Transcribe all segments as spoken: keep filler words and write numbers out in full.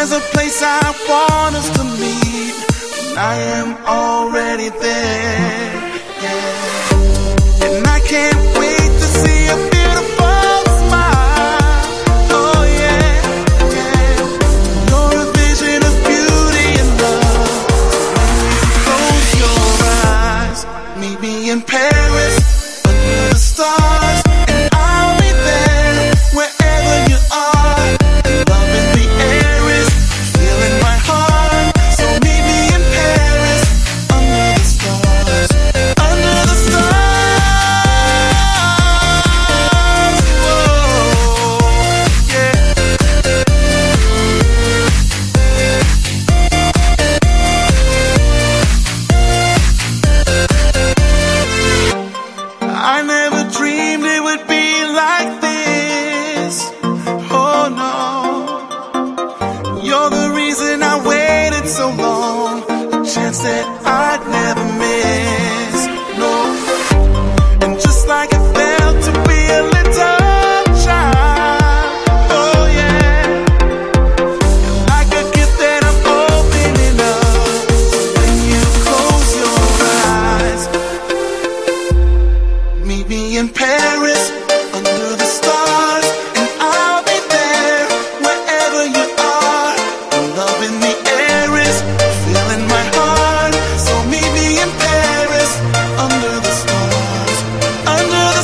There's a place I want us to meet, and I am already there, yeah. And I can't wait to see a beautiful smile, oh yeah, yeah. You're a vision of beauty and love. Close your eyes, meet me in Paris, under the stars, and I'll be there wherever you are. And love in the air is filling my heart, so meet me in Paris, under the stars, under the stars. Whoa, yeah. I never dreamed it would be like this. Oh no, you're the reason I waited so long, a chance that I'd never miss. No, and just like it felt to be a little child, oh yeah, like a gift that I'm opening up. When you close your eyes, meet me in Paris, under the stars, and I'll be there wherever you are. The love in the air is filling my heart, so meet me in Paris, under the stars, under the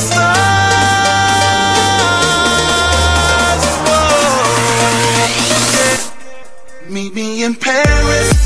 stars. Whoa, yeah. Meet me in Paris.